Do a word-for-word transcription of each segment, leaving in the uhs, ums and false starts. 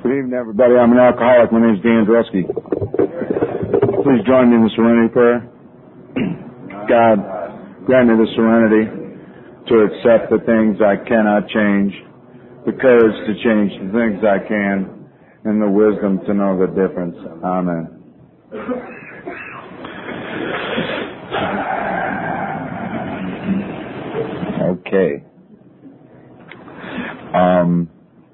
Good evening, everybody. I'm an alcoholic. My name is Dan Drusky. Please join me in the serenity prayer. God, grant me the serenity to accept the things I cannot change, the courage to change the things I can, and the wisdom to know the difference. Amen. Okay. Um,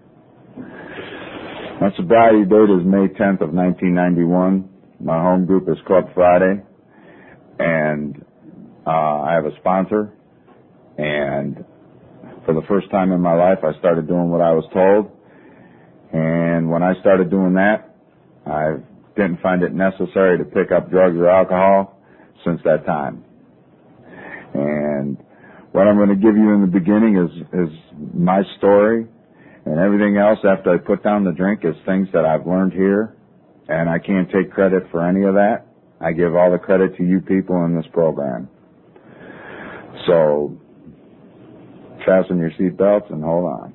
my sobriety date is May tenth of nineteen ninety-one. My home group is Club Friday, and uh, I have a sponsor. And for the first time in my life, I started doing what I was told. And when I started doing that, I didn't find it necessary to pick up drugs or alcohol since that time. And what I'm going to give you in the beginning is, is my story, and everything else after I put down the drink is things that I've learned here, and I can't take credit for any of that. I give all the credit to you people in this program. So, fasten your seatbelts and hold on.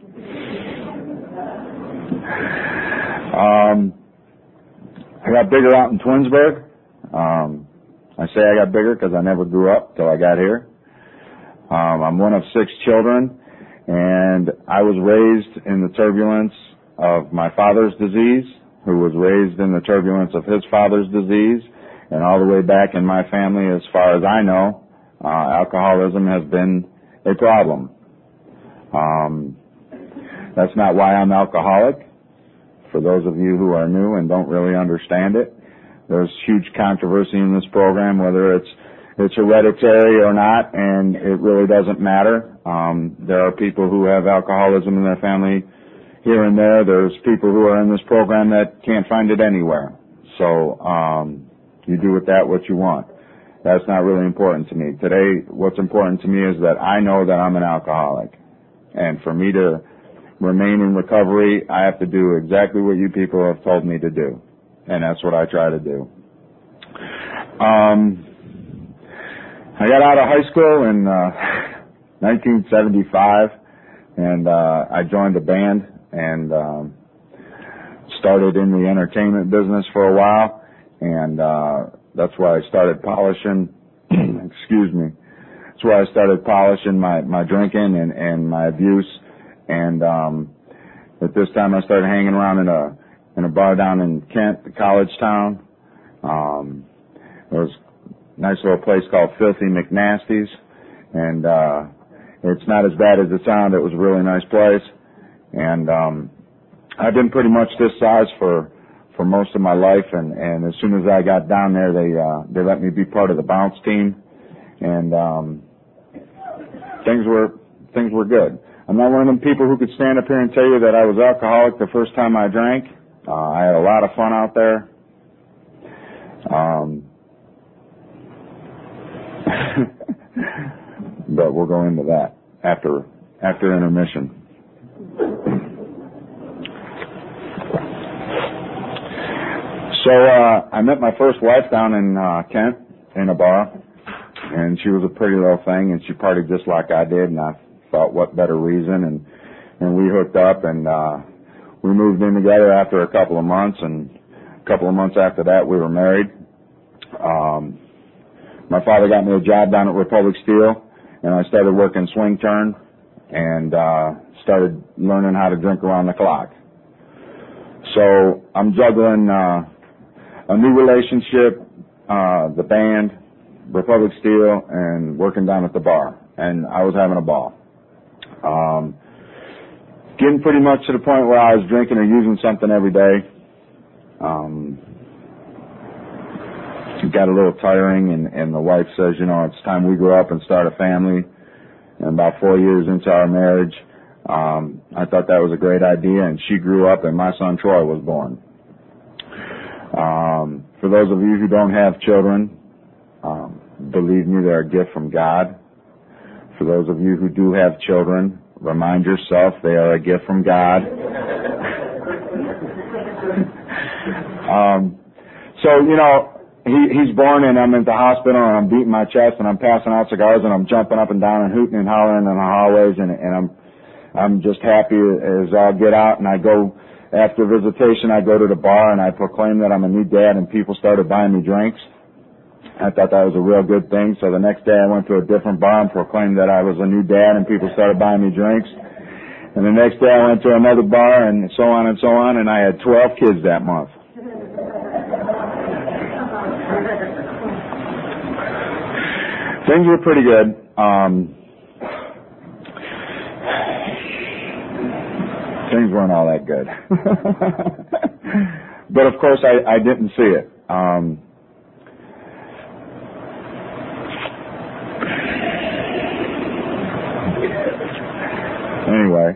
Um, I got bigger out in Twinsburg. Um, I say I got bigger because I never grew up till I got here. Um, I'm one of six children, and I was raised in the turbulence of my father's disease, who was raised in the turbulence of his father's disease, and all the way back in my family, as far as I know, uh, alcoholism has been a problem. Um, that's not why I'm alcoholic. For those of you who are new and don't really understand it, there's huge controversy in this program, whether it's it's hereditary or not, and it really doesn't matter. Um, there are people who have alcoholism in their family here and there. There's people who are in this program that can't find it anywhere. So um, you do with that what you want. That's not really important to me. Today, what's important to me is that I know that I'm an alcoholic. And for me to remain in recovery, I have to do exactly what you people have told me to do. And that's what I try to do. Um, I got out of high school in uh, nineteen seventy-five, and uh, I joined a band and um, started in the entertainment business for a while, and uh, that's why I started polishing, excuse me, that's why I started polishing my, my drinking and, and my abuse, and um, at this time I started hanging around in a in a bar down in Kent, the college town. Um, it was a nice little place called Filthy McNasty's, and uh, it's not as bad as it sounded. It was a really nice place, and um, I've been pretty much this size for for most of my life, and, and as soon as I got down there, they uh, they let me be part of the bounce team, and um, things were things were good. I'm not one of them people who could stand up here and tell you that I was alcoholic the first time I drank. Uh, I had a lot of fun out there. Um, but we'll go into that after after intermission. So uh, I met my first wife down in uh, Kent in a bar, and she was a pretty little thing, and she partied just like I did, and I thought, what better reason, and and we hooked up, and uh, we moved in together after a couple of months, and a couple of months after that we were married. Um, my father got me a job down at Republic Steel, and I started working swing turn, and uh, started learning how to drink around the clock. So I'm juggling uh, a new relationship, uh, the band, Republic Steel, and working down at the bar, and I was having a ball. Um, getting pretty much to the point where I was drinking or using something every day. Um, it got a little tiring, and, and the wife says, you know, it's time we grow up and start a family. And about four years into our marriage, um, I thought that was a great idea, and she grew up, and my son Troy was born. Um, for those of you who don't have children, um, believe me, they're a gift from God. For those of you who do have children, remind yourself they are a gift from God. um, so, you know, he, he's born, and I'm at the hospital, and I'm beating my chest, and I'm passing out cigars, and I'm jumping up and down and hooting and hollering in the hallways, and, and I'm I'm just happy as I'll get out, and I go after visitation, I go to the bar and I proclaim that I'm a new dad, and people started buying me drinks. I thought that was a real good thing. So the next day I went to a different bar and proclaimed that I was a new dad, and people started buying me drinks. And the next day I went to another bar, and so on and so on, and I had twelve kids that month. Things were pretty good. Um, things weren't all that good. But of course I, I didn't see it. Um, anyway,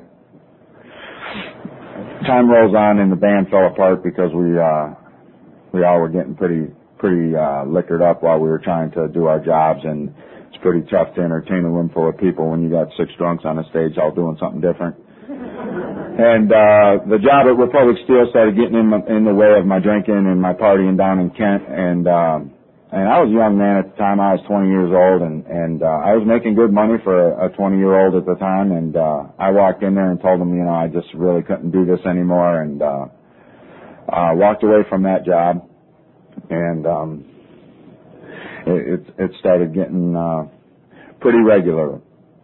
time rolls on and the band fell apart because we uh, we all were getting pretty pretty uh, liquored up while we were trying to do our jobs, and it's pretty tough to entertain a room full of people when you got six drunks on the stage all doing something different. And uh, the job at Republic Steel started getting in, my, in the way of my drinking and my partying down in Kent, and um, and I was a young man at the time. I was twenty years old, and and uh, I was making good money for a twenty-year-old at the time. And uh, I walked in there and told them, you know, I just really couldn't do this anymore, and uh, uh, walked away from that job. And um, it, it it started getting uh, pretty regular.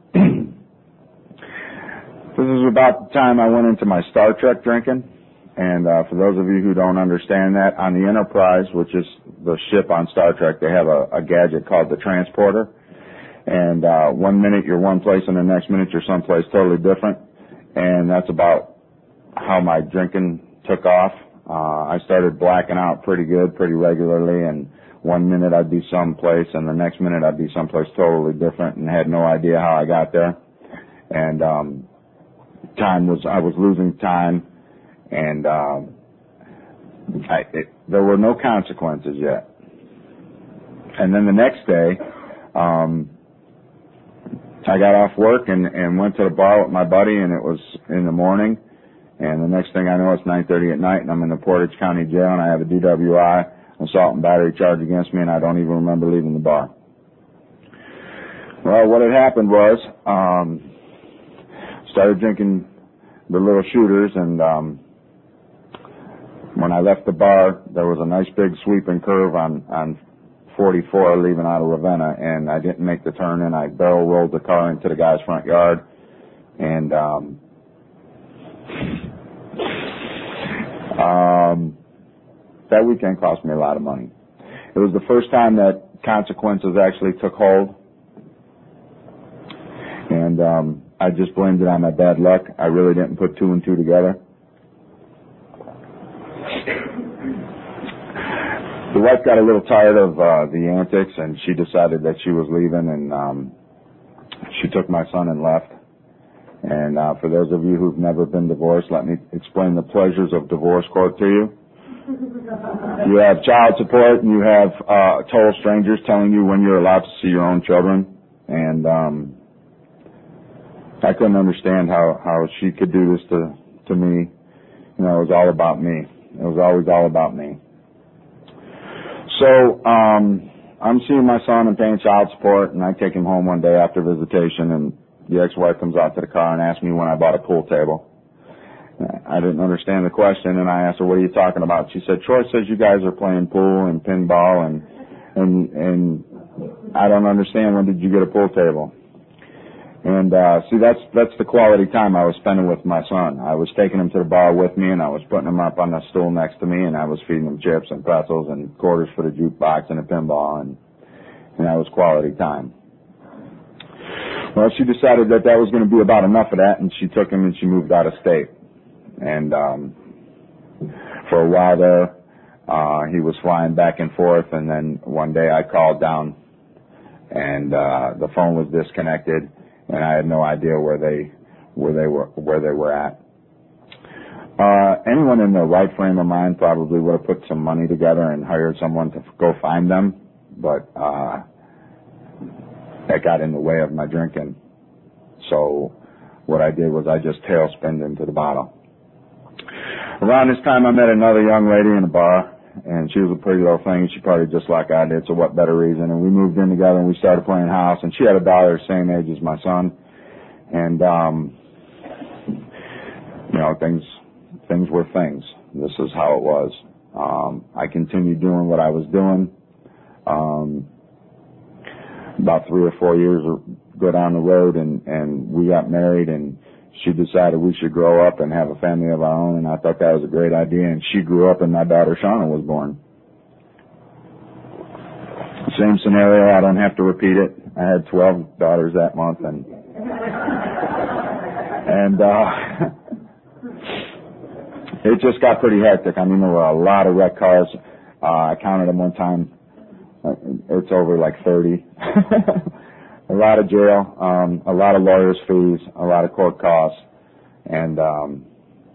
This is about the time I went into my Star Trek drinking. And uh, for those of you who don't understand that, on the Enterprise, which is the ship on Star Trek, they have a, a gadget called the transporter. And uh, one minute you're one place and the next minute you're someplace totally different. And that's about how my drinking took off. Uh, I started blacking out pretty good, pretty regularly, and one minute I'd be someplace and the next minute I'd be someplace totally different, and had no idea how I got there. And um, time was, I was losing time, and um, I, it, there were no consequences yet. And then the next day, um, I got off work and, and went to the bar with my buddy, and it was in the morning. And the next thing I know, it's nine thirty at night, and I'm in the Portage County Jail, and I have a D W I, assault and battery charge against me, and I don't even remember leaving the bar. Well, what had happened was, um, started drinking the little shooters, and um, when I left the bar, there was a nice big sweeping curve on, on forty-four leaving out of Ravenna, and I didn't make the turn, and I barrel rolled the car into the guy's front yard, and um, Um, that weekend cost me a lot of money. It was the first time that consequences actually took hold, and um, I just blamed it on my bad luck. I really didn't put two and two together. The wife got a little tired of uh, the antics, and she decided that she was leaving, and um, she took my son and left. And uh, for those of you who've never been divorced, let me explain the pleasures of divorce court to you. You have child support, and you have uh, total strangers telling you when you're allowed to see your own children. And um, I couldn't understand how, how she could do this to, to me. You know, it was all about me. It was always all about me. So um, I'm seeing my son and paying child support, and I take him home one day after visitation, and the ex-wife comes out to the car and asks me when I bought a pool table. I didn't understand the question, and I asked her, "What are you talking about?" She said, "Troy says you guys are playing pool and pinball, and and and I don't understand. When did you get a pool table?" And uh see, that's that's the quality time I was spending with my son. I was taking him to the bar with me, and I was putting him up on the stool next to me, and I was feeding him chips and pretzels and quarters for the jukebox and a pinball, and and that was quality time. Well, she decided that that was going to be about enough of that, and she took him and she moved out of state. And um, for a while there, uh, he was flying back and forth, and then one day I called down, and uh, the phone was disconnected, and I had no idea where they where they were where they were at. Uh, anyone in their right frame of mind probably would have put some money together and hired someone to go find them, but uh, that got in the way of my drinking. So what I did was I just tailspinned into the bottle. Around this time I met another young lady in a bar, and she was a pretty little thing. She partied just like I did, so what better reason? And we moved in together and we started playing house, and she had a daughter the same age as my son. And, um, you know, things things were things. This is how it was. Um, I continued doing what I was doing. Um, about three or four years go down the road, and, and we got married, and she decided we should grow up and have a family of our own, and I thought that was a great idea, and she grew up, and my daughter Shauna was born. Same scenario, I don't have to repeat it. I had twelve daughters that month, and and uh it just got pretty hectic. I mean, there were a lot of wrecked cars. Uh, I counted them one time. It's over like thirty. A lot of jail, um, a lot of lawyers' fees, a lot of court costs, and um,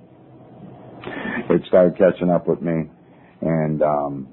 it started catching up with me. And um,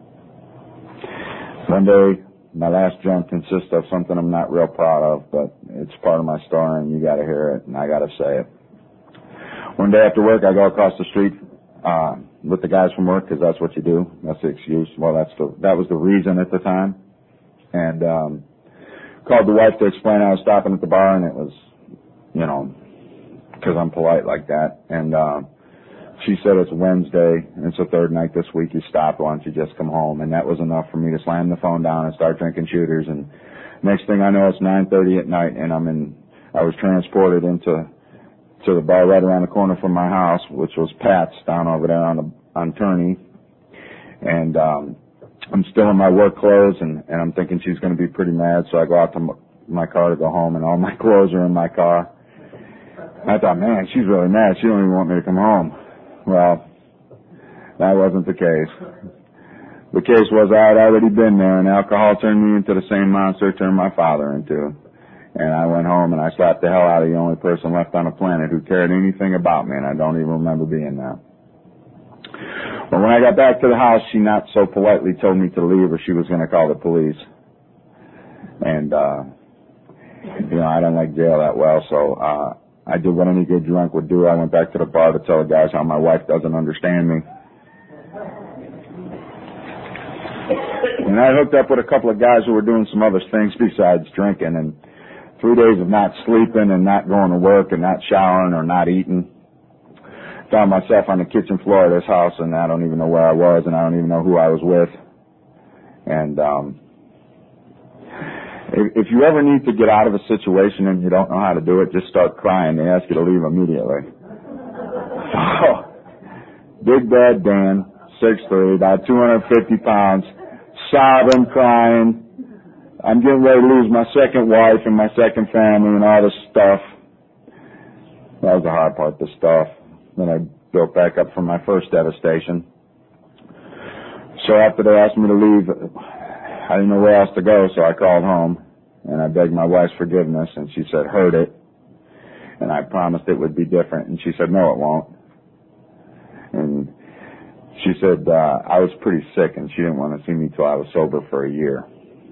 one day, my last junk consists of something I'm not real proud of, but it's part of my story, and you got to hear it, and I got to say it. One day after work, I go across the street uh, with the guys from work, because that's what you do. That's the excuse. Well, that's the that was the reason at the time, and um, called the wife to explain I was stopping at the bar, and it was, you know, because I'm polite like that. And uh, she said, it's Wednesday, and it's the third night this week you stopped. Why don't you just come home? And that was enough for me to slam the phone down and start drinking shooters. And next thing I know, it's nine thirty at night, and I'm in. I was transported into to the bar right around the corner from my house, which was Pat's down over there on the, on Turney. And um, I'm still in my work clothes, and, and I'm thinking she's going to be pretty mad, so I go out to m- my car to go home, and all my clothes are in my car. And I thought, man, she's really mad. She don't even want me to come home. Well, that wasn't the case. The case was I had already been there, and alcohol turned me into the same monster it turned my father into. And I went home, and I slapped the hell out of the only person left on the planet who cared anything about me, and I don't even remember being there. But when I got back to the house, she not so politely told me to leave, or she was going to call the police. And, uh, you know, I don't like jail that well, so uh, I did what any good drunk would do. I went back to the bar to tell the guys how my wife doesn't understand me. And I hooked up with a couple of guys who were doing some other things besides drinking, and three days of not sleeping and not going to work and not showering or not eating. Found myself on the kitchen floor of this house, and I don't even know where I was, and I don't even know who I was with. And um, if, if you ever need to get out of a situation and you don't know how to do it, just start crying. They ask you to leave immediately. Oh, Big Bad Dan, six three, about two hundred fifty pounds, sobbing, crying. I'm getting ready to lose my second wife and my second family and all this stuff. That was the hard part, the stuff. Then I built back up from my first devastation. So after they asked me to leave, I didn't know where else to go, so I called home, and I begged my wife's forgiveness, and she said, heard it, and I promised it would be different, and she said, no, it won't. And she said uh, I was pretty sick, and she didn't want to see me till I was sober for a year.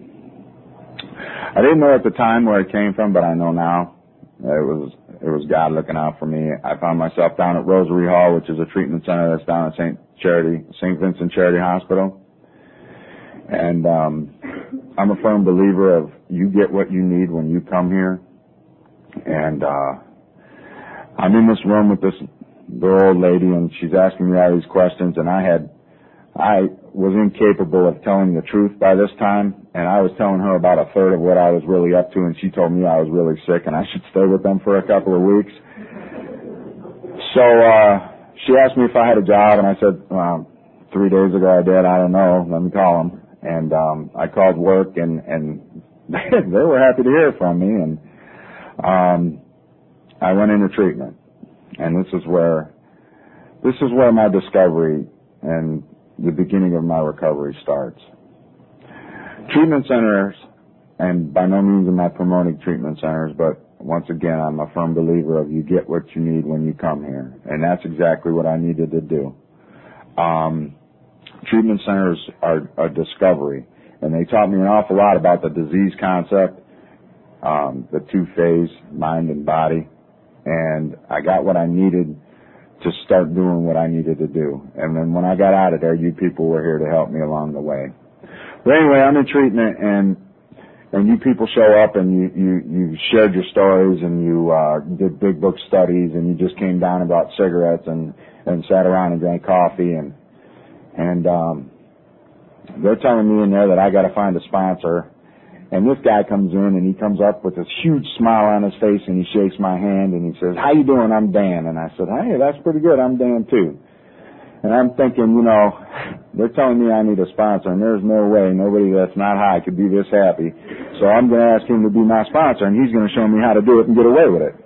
I didn't know at the time where it came from, but I know now. It was it was God looking out for me. I found myself down at Rosary Hall, which is a treatment center that's down at Saint Charity, Saint Vincent Charity Hospital. And um, I'm a firm believer of you get what you need when you come here. And uh, I'm in this room with this little old lady, and she's asking me all these questions, and I had I was incapable of telling the truth by this time, and I was telling her about a third of what I was really up to, and she told me I was really sick and I should stay with them for a couple of weeks. So uh she asked me if I had a job, and I said, well, three days ago I did. I don't know. Let me call them. And um I called work, and, and they were happy to hear from me, and um I went into treatment. And this is where this is where my discovery and the beginning of my recovery starts. Treatment centers, and by no means am I promoting treatment centers, but once again, I'm a firm believer of you get what you need when you come here. And that's exactly what I needed to do. Um, treatment centers are a discovery, and they taught me an awful lot about the disease concept, um, the two-phase, mind and body, and I got what I needed to start doing what I needed to do. And then when I got out of there, you people were here to help me along the way. But anyway, I'm in treatment, and and you people show up and you, you, you shared your stories and you, uh, did big book studies and you just came down and bought cigarettes and, and sat around and drank coffee and, and, um, they're telling me in there that I gotta find a sponsor. And this guy comes in and he comes up with this huge smile on his face and he shakes my hand and he says, "How you doing? I'm Dan." And I said, "Hey, that's pretty good. I'm Dan too." And I'm thinking, you know, they're telling me I need a sponsor and there's no way nobody that's not high could be this happy. So I'm going to ask him to be my sponsor and he's going to show me how to do it and get away with it.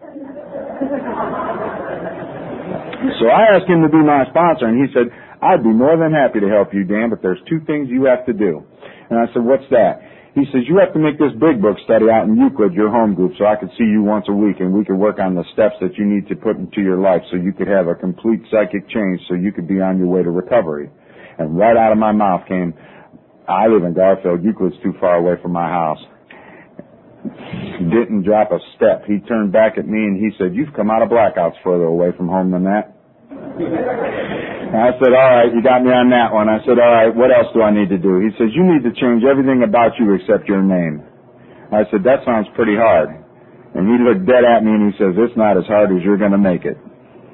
So I asked him to be my sponsor and he said, "I'd be more than happy to help you, Dan, but there's two things you have to do." And I said, "What's that?" He says, "You have to make this big book study out in Euclid, your home group, so I could see you once a week and we could work on the steps that you need to put into your life so you could have a complete psychic change so you could be on your way to recovery." And right out of my mouth came, "I live in Garfield. Euclid's too far away from my house." He didn't drop a step. He turned back at me and he said, "You've come out of blackouts further away from home than that." And I said, "All right, you got me on that one." I said, "All right, what else do I need to do?" He says, "You need to change everything about you except your name." I said, "That sounds pretty hard." And he looked dead at me and he says, "It's not as hard as you're going to make it."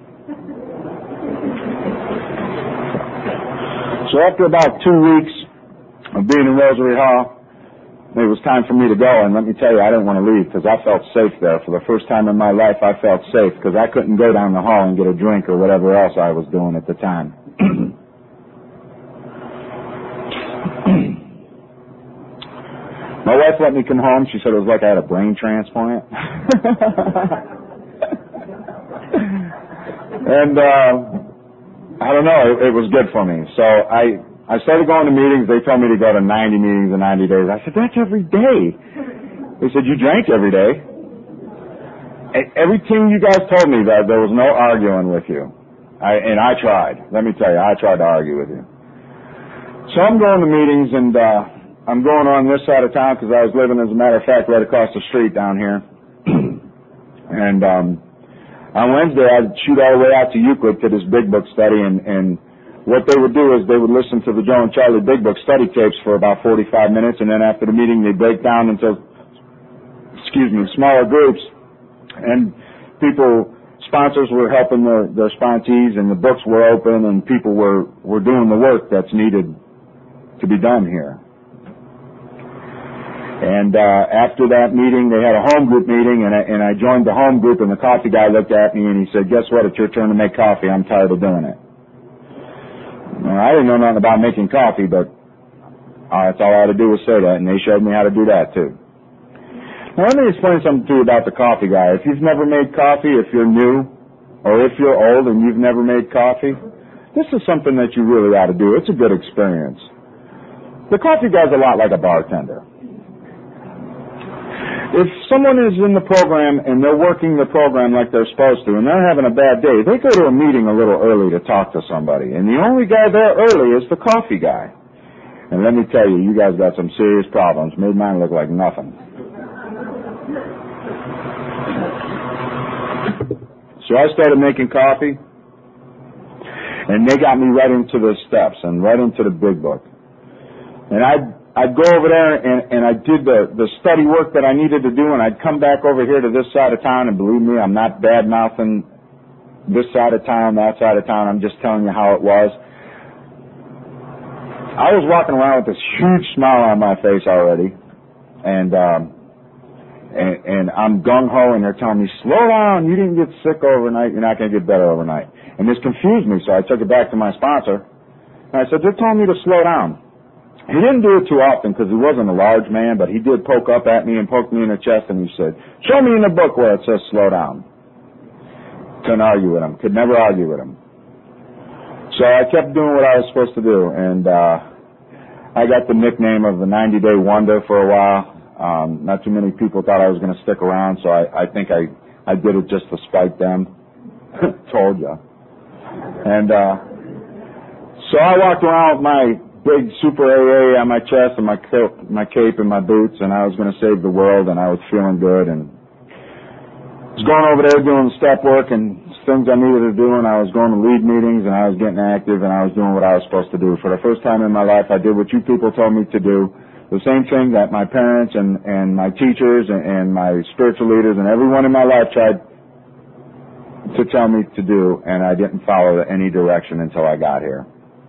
So after about two weeks of being in Rosary Hall, it was time for me to go, and let me tell you, I didn't want to leave because I felt safe there. For the first time in my life, I felt safe because I couldn't go down the hall and get a drink or whatever else I was doing at the time. My wife let me come home. She said it was like I had a brain transplant. And uh, I don't know, it, it was good for me. So I... I started going to meetings. They told me to go to ninety meetings in ninety days. I said, "That's every day." They said, "You drank every day." Everything you guys told me, that there was no arguing with you. I, and I tried. Let me tell you, I tried to argue with you. So I'm going to meetings, and uh, I'm going on this side of town because I was living, as a matter of fact, right across the street down here. And um, on Wednesday, I'd shoot all the way out to Euclid to this big book study, and, and what they would do is they would listen to the Joe and Charlie Big Book study tapes for about forty-five minutes, and then after the meeting they'd break down into, excuse me, smaller groups, and people, sponsors were helping their, their sponsees, and the books were open, and people were, were doing the work that's needed to be done here. And uh, after that meeting, they had a home group meeting, and I, and I joined the home group, and the coffee guy looked at me and he said, "Guess what? It's your turn to make coffee. I'm tired of doing it." Well, I didn't know nothing about making coffee, but uh, that's all I had to do was say that, and they showed me how to do that too. Now let me explain something to you about the coffee guy. If you've never made coffee, if you're new, or if you're old and you've never made coffee, this is something that you really ought to do. It's a good experience. The coffee guy's a lot like a bartender. If someone is in the program and they're working the program like they're supposed to and they're having a bad day, they go to a meeting a little early to talk to somebody. And the only guy there early is the coffee guy. And let me tell you, you guys got some serious problems. Made mine look like nothing. So I started making coffee, and they got me right into the steps and right into the big book. And I'd I'd go over there and, and I did the, the study work that I needed to do, and I'd come back over here to this side of town, and believe me, I'm not bad-mouthing this side of town, that side of town. I'm just telling you how it was. I was walking around with this huge smile on my face already, and um, and, and I'm gung-ho, and they're telling me, "Slow down, you didn't get sick overnight, you're not going to get better overnight." And this confused me, so I took it back to my sponsor, and I said, "They're telling me to slow down." He didn't do it too often because he wasn't a large man, but he did poke up at me and poke me in the chest, and he said, "Show me in the book where it says slow down." Couldn't argue with him. Could never argue with him. So I kept doing what I was supposed to do, and uh, I got the nickname of the ninety-day wonder for a while. Um, not too many people thought I was going to stick around, so I, I think I, I did it just to spite them. Told ya. And uh, so I walked around with my big super A A on my chest and my cape, my cape and my boots, and I was going to save the world, and I was feeling good, and I was going over there doing step work and things I needed to do, and I was going to lead meetings, and I was getting active, and I was doing what I was supposed to do. For the first time in my life, I did what you people told me to do. the same thing that my parents and, and my teachers and, and my spiritual leaders and everyone in my life tried to tell me to do, and I didn't follow any direction until I got here.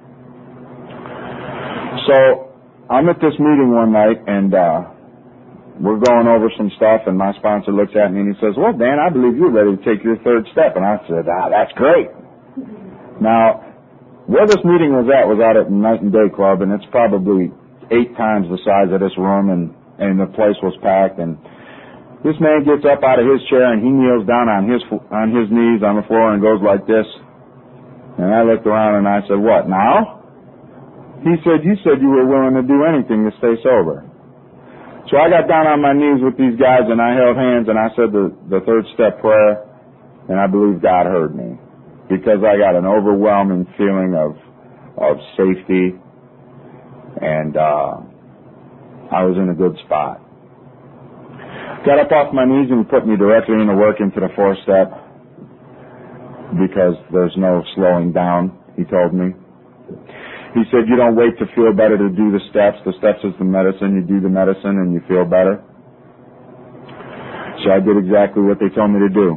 So I'm at this meeting one night, and uh, we're going over some stuff, and my sponsor looks at me and he says, well, Dan, I believe you're ready to take your third step. And I said, ah, that's great. Now, where this meeting was at was out at Night and Day Club, and it's probably eight times the size of this room, and, and the place was packed. And this man gets up out of his chair, and he kneels down on his on his knees on the floor and goes like this. And I looked around and I said, what, now? He said, you said you were willing to do anything to stay sober. So I got down on my knees with these guys, and I held hands, and I said the, the third step prayer, and I believe God heard me, because I got an overwhelming feeling of of safety, and uh, I was in a good spot. Got up off my knees and put me directly into work into the fourth step, because there's no slowing down, he told me. He said, you don't wait to feel better to do the steps. The steps is the medicine. You do the medicine and you feel better. So I did exactly what they told me to do.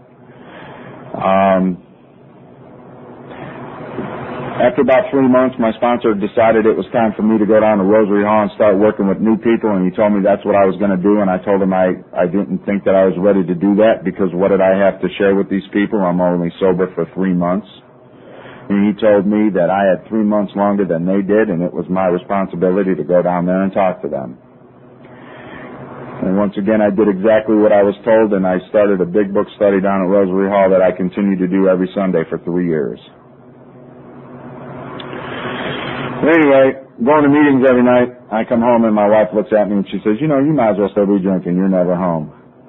Um, after about three months, my sponsor decided it was time for me to go down to Rosary Hall and start working with new people, and he told me that's what I was going to do, and I told him I, I didn't think that I was ready to do that, because what did I have to share with these people? I'm only sober for three months. And he told me that I had three months longer than they did, and it was my responsibility to go down there and talk to them. And once again, I did exactly what I was told, and I started a big book study down at Rosary Hall that I continue to do every Sunday for three years. But anyway, going to meetings every night, I come home and my wife looks at me and she says, you know, you might as well still be drinking. You're never home.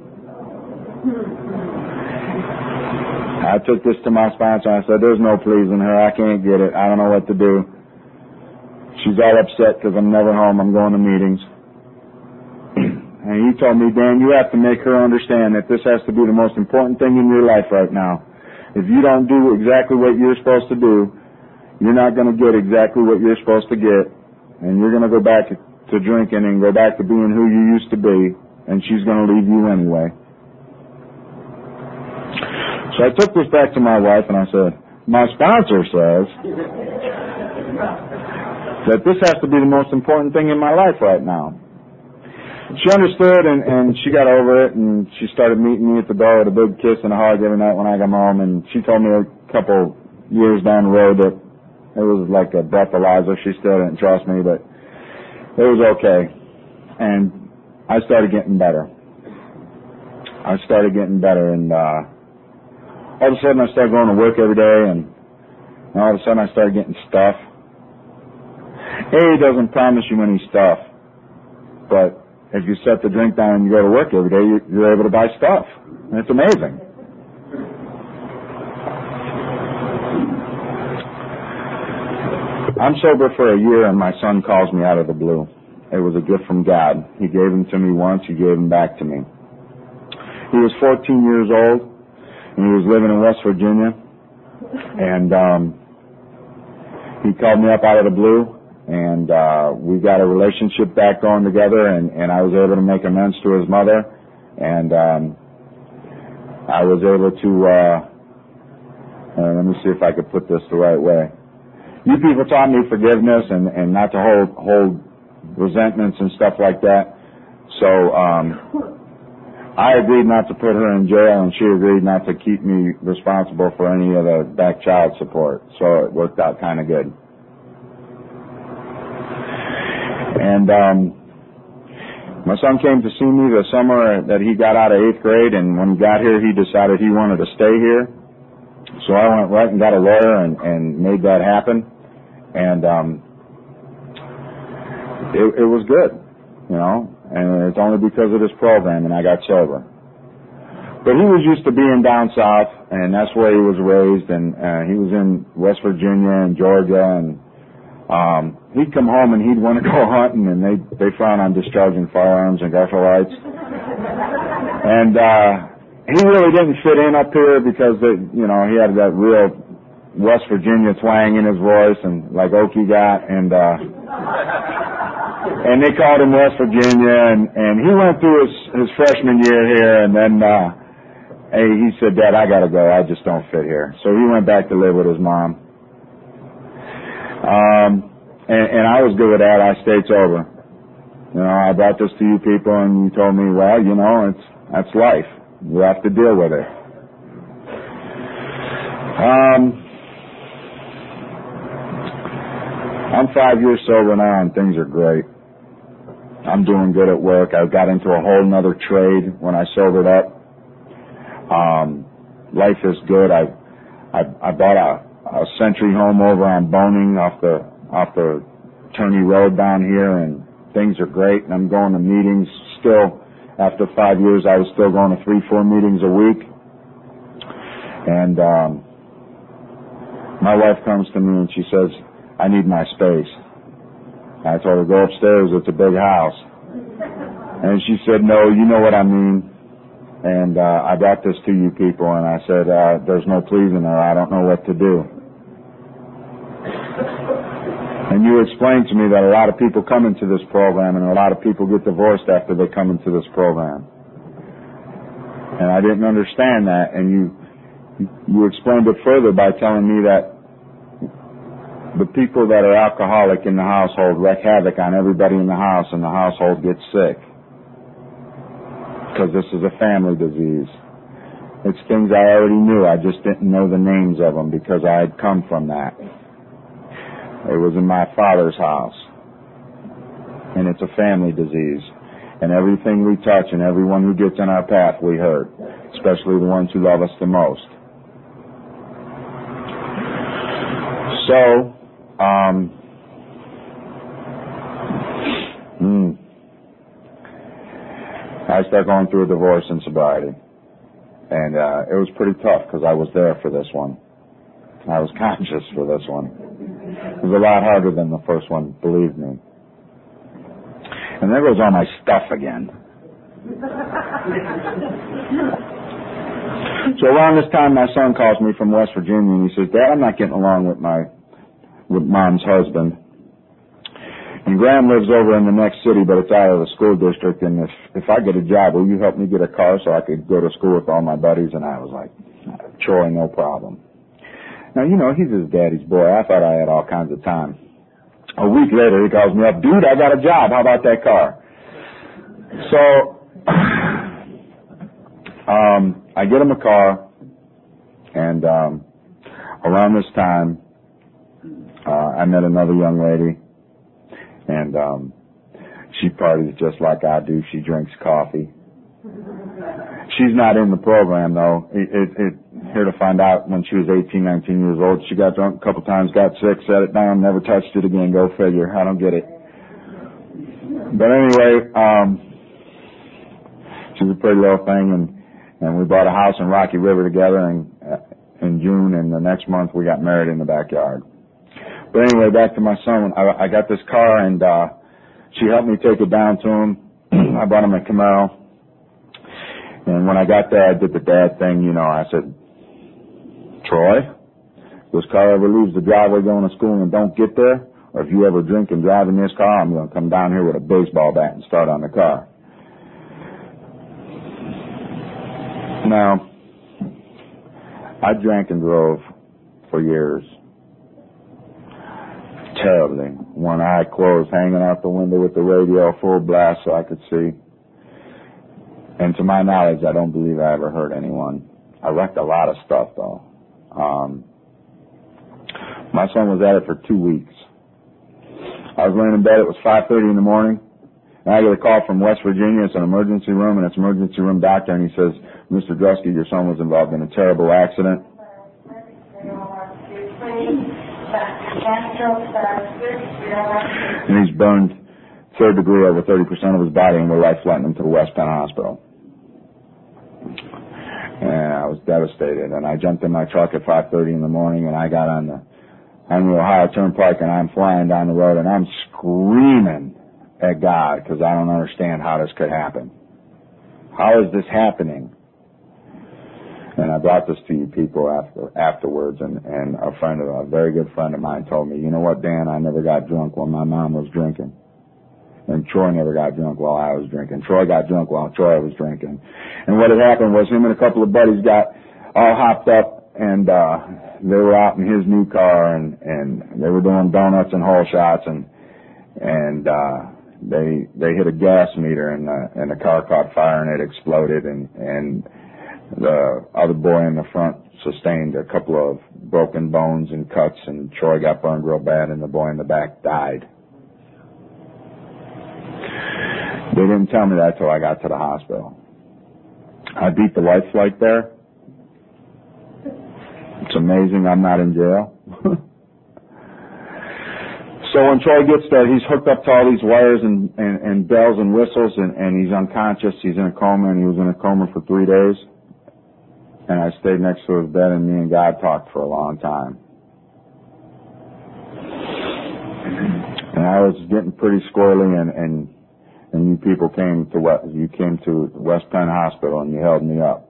I took this to my sponsor and I said, there's no pleasing her. I can't get it. I don't know what to do. She's all upset because I'm never home. I'm going to meetings. And he told me, Dan, you have to make her understand that this has to be the most important thing in your life right now. If you don't do exactly what you're supposed to do, you're not going to get exactly what you're supposed to get. And you're going to go back to drinking and go back to being who you used to be. And she's going to leave you anyway. So I took this back to my wife and I said, my sponsor says that this has to be the most important thing in my life right now. She understood, and, and she got over it, and she started meeting me at the door with a big kiss and a hug every night when I come home, and she told me a couple years down the road that it was like a breathalyzer. She still didn't trust me, but it was okay. And I started getting better. I started getting better, and uh all of a sudden I started going to work every day, and all of a sudden I started getting stuff. A doesn't promise you any stuff, but if you set the drink down and you go to work every day, you're able to buy stuff. And it's amazing. I'm sober for a year, and my son calls me out of the blue. It was a gift from God. He gave him to me once. He gave him back to me. He was fourteen years old. And he was living in West Virginia, and um, he called me up out of the blue, and uh, we got a relationship back going together, and, and I was able to make amends to his mother, and um, I was able to, uh, uh, let me see if I could put this the right way. You people taught me forgiveness and, and not to hold, hold resentments and stuff like that, so um I agreed not to put her in jail, and she agreed not to keep me responsible for any of the back child support. So it worked out kind of good. And um, my son came to see me the summer that he got out of eighth grade, and when he got here, he decided he wanted to stay here. So I went right and got a lawyer and, and made that happen. And um, it, it was good, you know. And it's only because of this program, and I got sober. But he was used to being down south, and that's where he was raised, and uh, he was in West Virginia and Georgia, and um, he'd come home and he'd want to go hunting, and they they frown on discharging firearms and rifle rights. And uh, he really didn't fit in up here because, they, you know, he had that real West Virginia twang in his voice, and like Okie got, and uh, and they called him West Virginia, and, and he went through his, his freshman year here, and then, uh, hey, he said, Dad, I gotta go. I just don't fit here. So he went back to live with his mom. Um, and, and I was good with that. I stayed sober. You know, I brought this to you people, and you told me, well, you know, it's, that's life. You have to deal with it. Um, I'm five years sober now, and things are great. I'm doing good at work. I got into a whole nother trade when I sobered up. Um, life is good. I, I, I bought a, a century home over on Boning off the, off the Turney Road down here, and things are great. And I'm going to meetings still. After five years, I was still going to three, four meetings a week. And, um, my wife comes to me and she says, I need my space. I told her, go upstairs, it's a big house. And she said, no, you know what I mean. And, uh, I brought this to you people, and I said, uh, there's no pleasing her. I don't know what to do. And you explained to me that a lot of people come into this program, and a lot of people get divorced after they come into this program. And I didn't understand that, and you, you explained it further by telling me that the people that are alcoholic in the household wreak havoc on everybody in the house, and the household gets sick. Because this is a family disease. It's things I already knew. I just didn't know the names of them because I had come from that. It was in my father's house. And it's a family disease. And everything we touch and everyone who gets in our path we hurt. Especially the ones who love us the most. So, um, hmm, I started going through a divorce and sobriety. And uh, it was pretty tough because I was there for this one. I was conscious for this one. It was a lot harder than the first one, believe me. And there goes all my stuff again. So around this time, my son calls me from West Virginia, and he says, Dad, I'm not getting along with my, with Mom's husband. And Graham lives over in the next city, but it's out of the school district, and if, if I get a job, will you help me get a car so I could go to school with all my buddies? And I was like, Troy, no problem. Now, you know, he's his daddy's boy. I thought I had all kinds of time. A week later, he calls me up, dude, I got a job. How about that car? So, um, I get him a car, and um, around this time, uh, I met another young lady, and um, she parties just like I do. She drinks coffee. She's not in the program, though. It, it, it, here to find out, when she was eighteen, nineteen years old, she got drunk a couple times, got sick, set it down, never touched it again. Go figure. I don't get it. But anyway, um, she's a pretty little thing, and, and we bought a house in Rocky River together in, uh, in June, and the next month we got married in the backyard. But anyway, back to my son. I, I got this car, and uh, she helped me take it down to him. I bought him a Camaro. And when I got there, I did the dad thing, you know. I said, Troy, if this car ever leaves the driveway going to school and don't get there, or if you ever drink and drive in this car, I'm going to come down here with a baseball bat and start on the car. Now, I drank and drove for years. Terribly. One eye closed, hanging out the window with the radio full blast so I could see. And to my knowledge, I don't believe I ever hurt anyone. I wrecked a lot of stuff, though. Um, my son was at it for two weeks. I was laying in bed. It was five thirty in the morning. And I get a call from West Virginia. It's an emergency room, and it's an emergency room doctor. And he says, Mister Drusky, your son was involved in a terrible accident. And he's burned third degree over thirty percent of his body, and we're life-flighting him to the West Penn Hospital. And I was devastated, and I jumped in my truck at five thirty in the morning, and I got on the on the Ohio Turnpike, and I'm flying down the road, and I'm screaming at God because I don't understand how this could happen. How is this happening? And I brought this to you people after afterwards, and, and a friend of a very good friend of mine told me, you know what, Dan, I never got drunk when my mom was drinking. And Troy never got drunk while I was drinking. Troy got drunk while Troy was drinking. And what had happened was him and a couple of buddies got all hopped up, and uh they were out in his new car, and and they were doing donuts and hole shots, and and uh they they hit a gas meter, and the and the car caught fire and it exploded, and and the other boy in the front sustained a couple of broken bones and cuts, and Troy got burned real bad, and the boy in the back died. They didn't tell me that till I got to the hospital. I beat the white flight there. It's amazing I'm not in jail. So when Troy gets there, he's hooked up to all these wires and, and, and bells and whistles, and, and he's unconscious. He's in a coma, and he was in a coma for three days. And I stayed next to his bed, and me and God talked for a long time. And I was getting pretty squirrely, and, and, and you people came to West, you came to West Penn Hospital, and you held me up.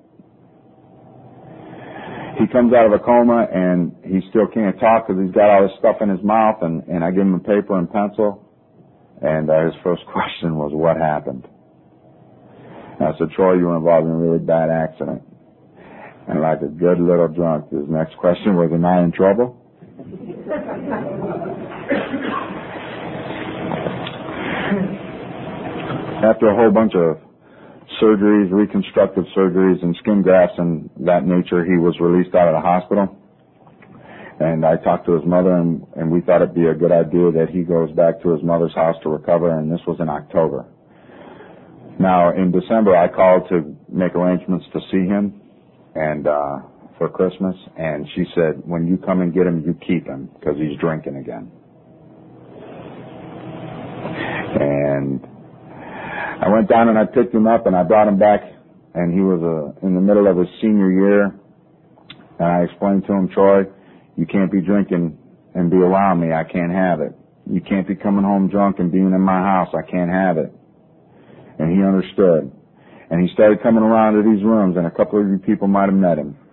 He comes out of a coma, and he still can't talk because he's got all this stuff in his mouth, and, and I give him a paper and pencil, and uh, his first question was, what happened? And I said, Troy, you were involved in a really bad accident. And like a good little drunk, his next question was, am I in trouble? After a whole bunch of surgeries, reconstructive surgeries, and skin grafts and that nature, he was released out of the hospital. And I talked to his mother, and, and we thought it'd be a good idea that he goes back to his mother's house to recover, and this was in October. Now, in December, I called to make arrangements to see him and uh for Christmas, and she said, when you come and get him, you keep him, because he's drinking again. And I went down and I picked him up, and I brought him back, and he was uh, in the middle of his senior year, and I explained to him, Troy, you can't be drinking and be around me. I can't have it. You can't be coming home drunk and being in my house. I can't have it. And he understood. And he started coming around to these rooms, and a couple of you people might have met him.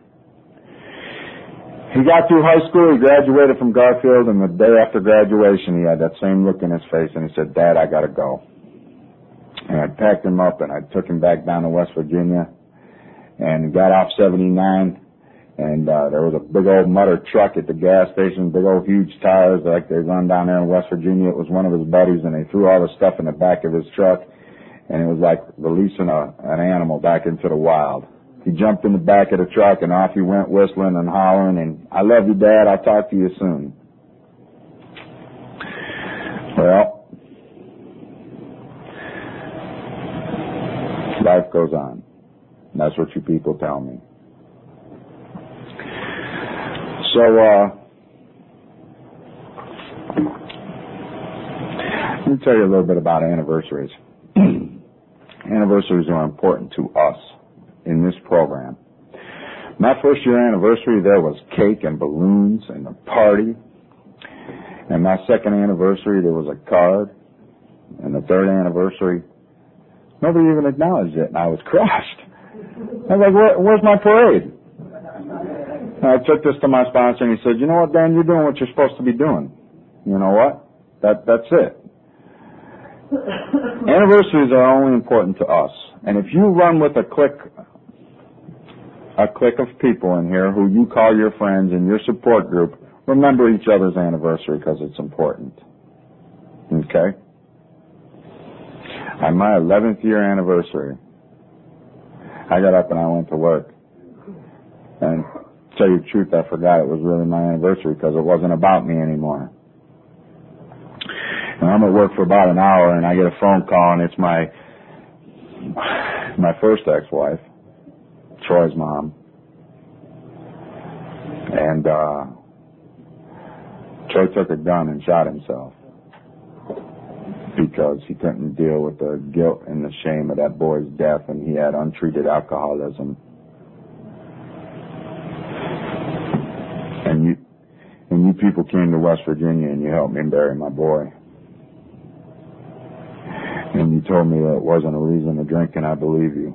He got through high school, he graduated from Garfield, and the day after graduation he had that same look in his face, and he said, Dad, I gotta go. And I packed him up, and I took him back down to West Virginia, and got off seventy-nine, and uh, there was a big old mutter truck at the gas station, big old huge tires like they run down there in West Virginia. It was one of his buddies, and they threw all the stuff in the back of his truck, and it was like releasing a, an animal back into the wild. He jumped in the back of the truck, and off he went whistling and hollering, and I love you, Dad, I'll talk to you soon. Well, life goes on. That's what you people tell me. So, uh, let me tell you a little bit about anniversaries. Anniversaries are important to us in this program. My first year anniversary, there was cake and balloons and a party. And my second anniversary, there was a card. And the third anniversary, nobody even acknowledged it, and I was crushed. I was like, Where, where's my parade? And I took this to my sponsor, and he said, you know what, Dan, you're doing what you're supposed to be doing. You know what? That That's it. Anniversaries are only important to us. And if you run with a clique, a clique of people in here who you call your friends and your support group, remember each other's anniversary because it's important. Okay? On my eleventh year anniversary, I got up and I went to work. And to tell you the truth, I forgot it was really my anniversary because it wasn't about me anymore. And I'm at work for about an hour, and I get a phone call, and it's my my first ex-wife, Troy's mom. And uh Troy took a gun and shot himself because he couldn't deal with the guilt and the shame of that boy's death, and he had untreated alcoholism. And you and you people came to West Virginia, and you helped me bury my boy. And you told me that it wasn't a reason to drink, and I believe you.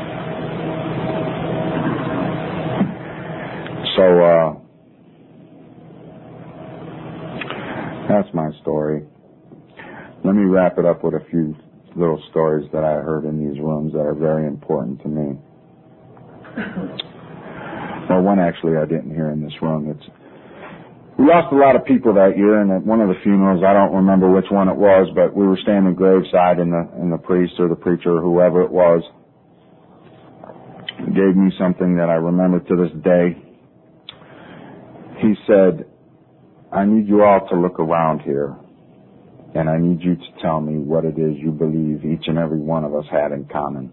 So, uh, That's my story. Let me wrap it up with a few little stories that I heard in these rooms that are very important to me. Well, one actually I didn't hear in this room. It's We lost a lot of people that year, and at one of the funerals, I don't remember which one it was, but we were standing graveside, and the, and the priest or the preacher or whoever it was gave me something that I remember to this day. He said, I need you all to look around here, and I need you to tell me what it is you believe each and every one of us had in common.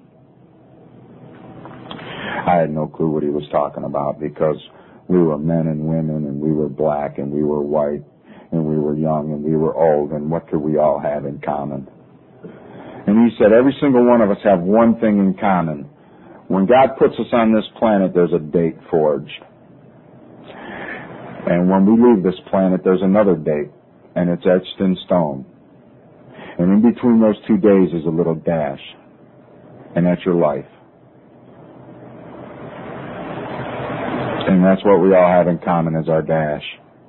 I had no clue what he was talking about, because we were men and women, and we were black, and we were white, and we were young, and we were old, and what could we all have in common? And he said, every single one of us have one thing in common. When God puts us on this planet, there's a date forged. And when we leave this planet, there's another date, and it's etched in stone. And in between those two days is a little dash, and that's your life. And that's what we all have in common, is our dash.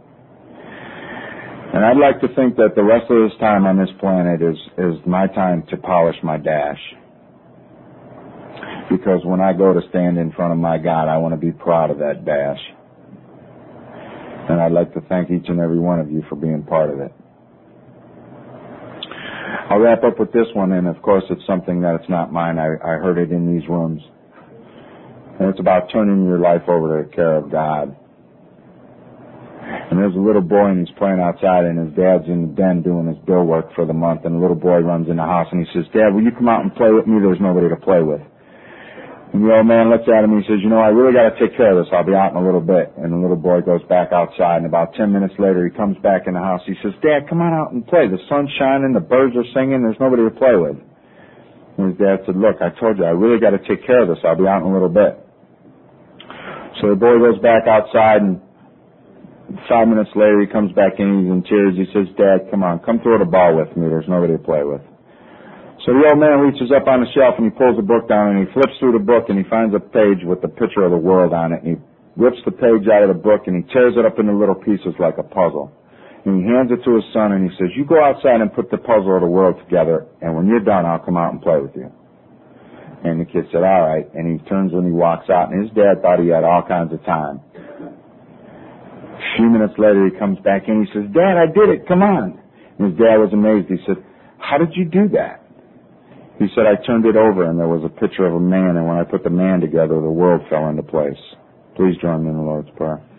And I'd like to think that the rest of this time on this planet is, is my time to polish my dash. Because when I go to stand in front of my God, I want to be proud of that dash. And I'd like to thank each and every one of you for being part of it. I'll wrap up with this one, and of course it's something that it's not mine. I, I heard it in these rooms. And it's about turning your life over to the care of God. And there's a little boy, and he's playing outside, and his dad's in the den doing his bill work for the month, and the little boy runs in the house, and he says, Dad, will you come out and play with me? There's nobody to play with. And the old man looks at him, and he says, you know, I really got to take care of this. I'll be out in a little bit. And the little boy goes back outside, and about ten minutes later, he comes back in the house. He says, Dad, come on out and play. The sun's shining, the birds are singing, there's nobody to play with. And his dad said, look, I told you, I really got to take care of this. I'll be out in a little bit. So the boy goes back outside, and five minutes later, he comes back in, he's in tears. He says, Dad, come on, come throw the ball with me. There's nobody to play with. So the old man reaches up on the shelf, and he pulls the book down, and he flips through the book, and he finds a page with the picture of the world on it, and he rips the page out of the book, and he tears it up into little pieces like a puzzle. And he hands it to his son, and he says, you go outside and put the puzzle of the world together, and when you're done, I'll come out and play with you. And the kid said, all right. And he turns and he walks out, and his dad thought he had all kinds of time. A few minutes later, he comes back in, he says, Dad, I did it, come on. And his dad was amazed. He said, how did you do that? He said, I turned it over, and there was a picture of a man, and when I put the man together, the world fell into place. Please join me in the Lord's Prayer.